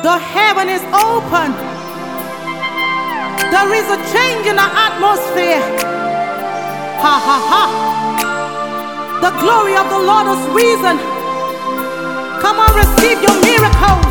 The heaven is open. There is a change in the atmosphere. Ha ha ha. The glory of the Lord has risen. Come on, receive your miracles.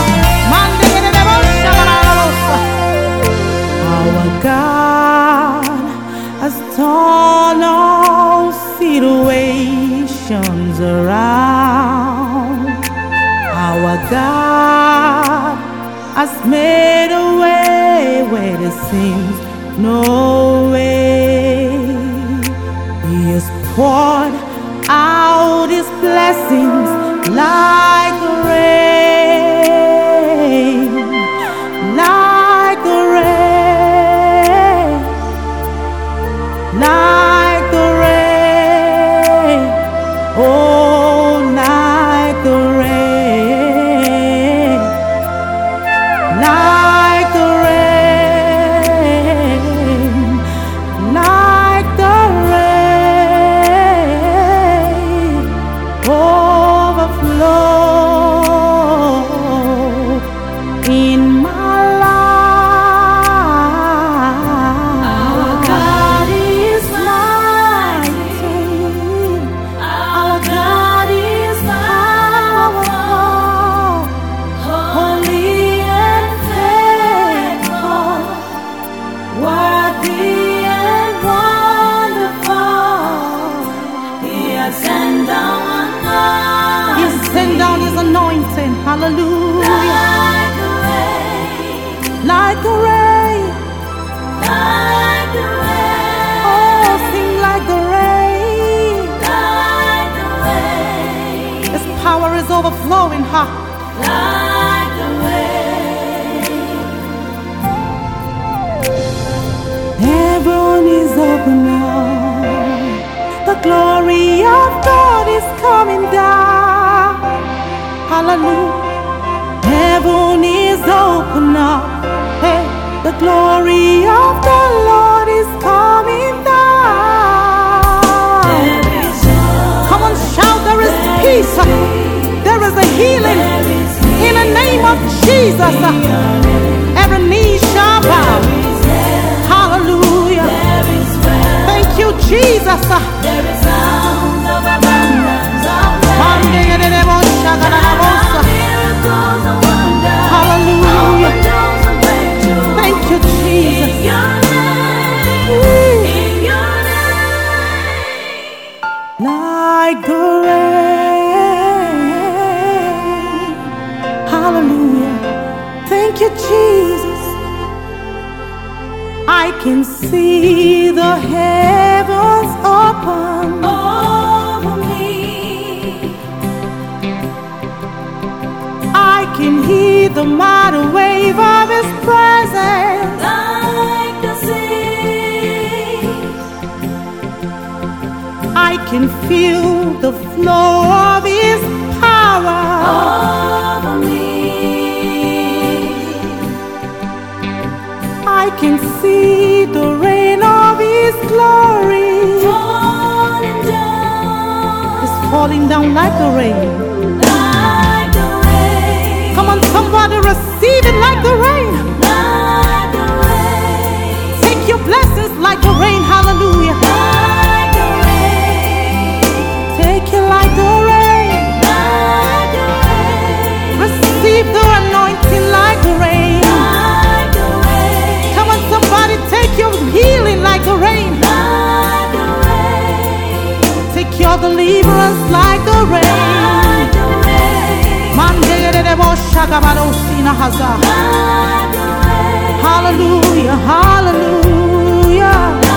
Our God has turned all situations around. Our God has made a way where there seems no way. He has poured out His blessings like the rain, like the rain, like the rain, oh, like the rain, like the rain, like the rain, overflow in my life. Our God is mighty. Our God is powerful, holy and faithful, worthy and wonderful. He has sent down His anointing, hallelujah. Like the rain, like the rain, oh, sing like the rain, like the rain. His power is overflowing, like the rain. Heaven is open now. The glory of God is coming down. Hallelujah. Heaven is open up. Hey, the glory of the Lord is coming down. Come on, shout, there is peace. There is a healing in the name of Jesus. Every knee shall bow. Hallelujah. Thank you, Jesus. There is sound of abundance of hallelujah. Thank you, Jesus. Like the rain. Hallelujah. Thank you, Jesus. I can see the heavens open over me. I can hear the mighty wave of His presence, like the sea. I can feel the flow of His power over me. I can see the rain of His glory falling down. It's falling down like the rain. Come on, somebody receive it like the rain. Like the rain. Take your blessings like the rain, hallelujah. Like the rain. Take it like the rain. Like the rain. Receive the anointing like the rain. Like the rain. Come on, somebody, take your healing like the rain. Like the rain. Take your deliverance like the rain. Like the rain. Hallelujah, hallelujah.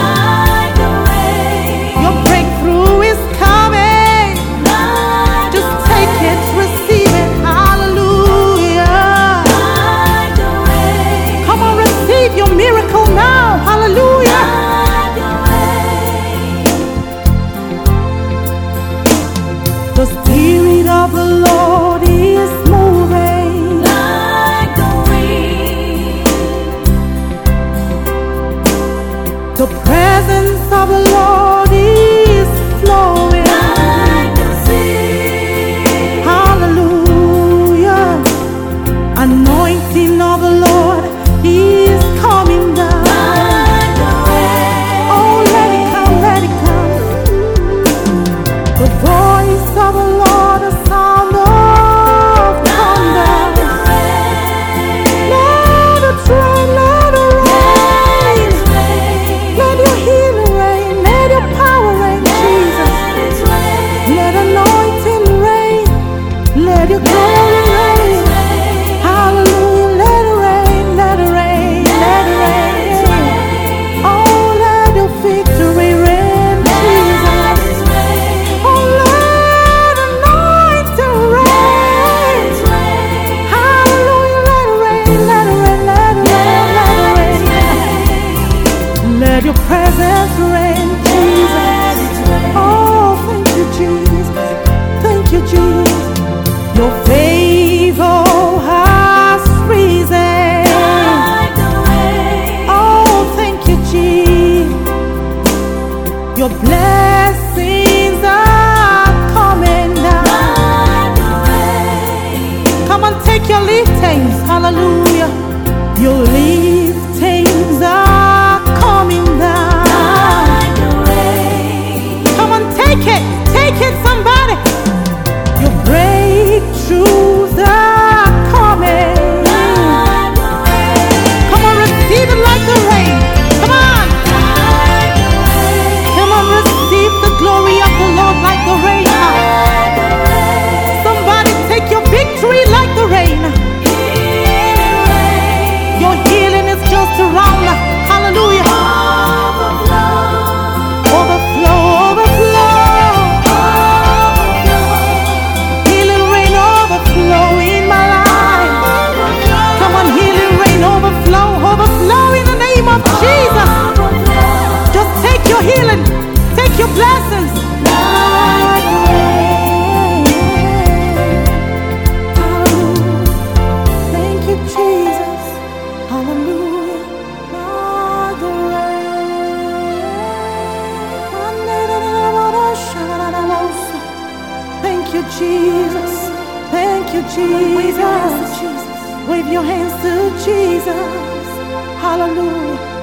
Your breakthrough is coming. Just take it, receive it. Hallelujah. Come on, receive your miracle now. Hallelujah. The Spirit of the Lord is moving like the wind. The Favor has risen. Oh, thank you, Jesus. Your blessings are coming down. Come on, take your liftings. Hallelujah. Your liftings are coming down. Come on, take it. Take it, somebody. Your breakthroughs are coming. Come on, receive it like the rain. Come on. Come on, receive the glory of the Lord like the rain. Somebody take your victory like the rain. Your healing is just around. Hallelujah. Overflow, overflow. Healing rain overflow in my life. Come on, healing rain overflow, overflow in the name of Jesus. Just take your healing, take your blessings. Thank you, Jesus. Hallelujah. Thank you, Jesus. Thank you, Jesus. Wave your hands to Jesus. Hallelujah.